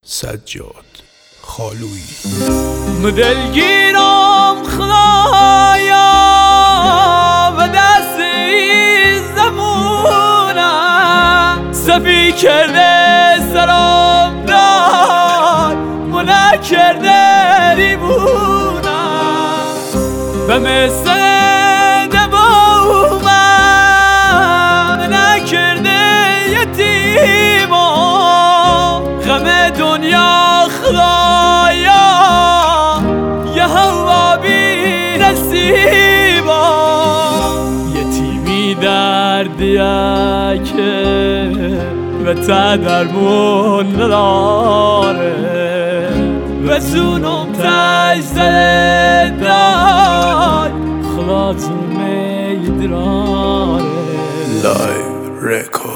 سجاد خالویی. دلگیرم خدایا و دستی زمونم صفی کرده سرم دار منع کرده دیوونم و مثل دبومم نکرده یتیمم غم دنیا خدایا یه هوا بی نصیبم یتیمی دردیه که و تا درمون نداره و زونم تجزده دای خلاص میدراره لایو رکورد.